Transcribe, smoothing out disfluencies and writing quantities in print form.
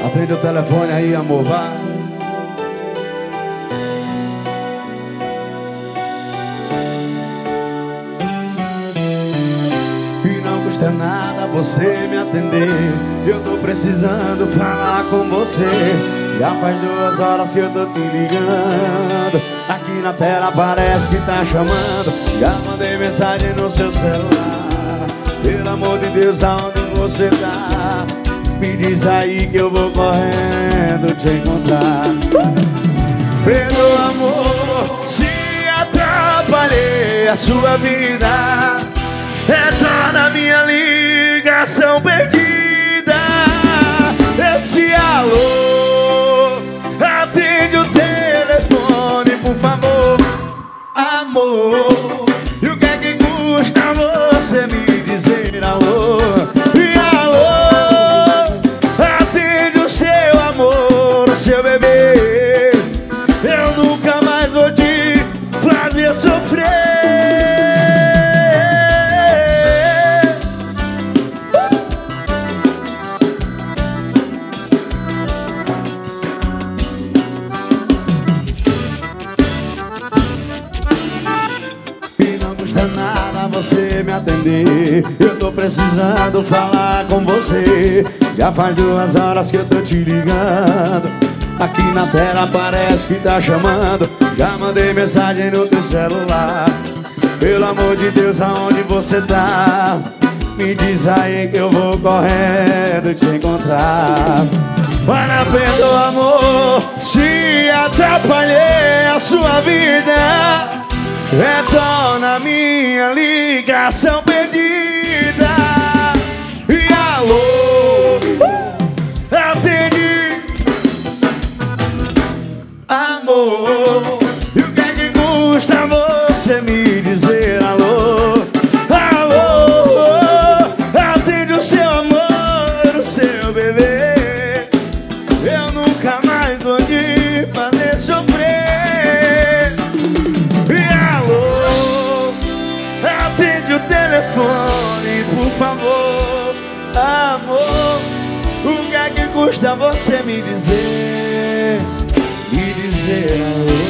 Atende o telefone aí, amor, vai. E não custa nada você me atender. Eu tô precisando falar com você. Já faz 2 horas que eu tô te ligando. Aqui na tela parece que tá chamando. Já mandei mensagem no seu celular. Pelo amor de Deus, aonde você tá? Me diz aí que eu vou correndo te encontrar. Pelo amor, se atrapalhei a sua vida, retorna minha ligação perdida. Esse alô, atende o telefone, por favor. Amor, e o que é que custa você me dizer alô? E alô, atende o seu amor, o seu bebê. Eu nunca mais vou te fazer sofrer. Nada você me atender. Eu tô precisando falar com você. Já faz 2 horas que eu tô te ligando. Aqui na tela parece que tá chamando. Já mandei mensagem no teu celular. Pelo amor de Deus, aonde você tá? Me diz aí que eu vou correndo te encontrar. Para perdoar, amor, se atrapalhei a sua vida, retorna minha ligação perdida. E alô, atende, amor. E o que é que custa você me dizer alô? Alô, atende o seu amor, o seu bebê. Eu nunca mais vou te fazer sofrer. O telefone, por favor, amor. O que é que custa você me dizer alô?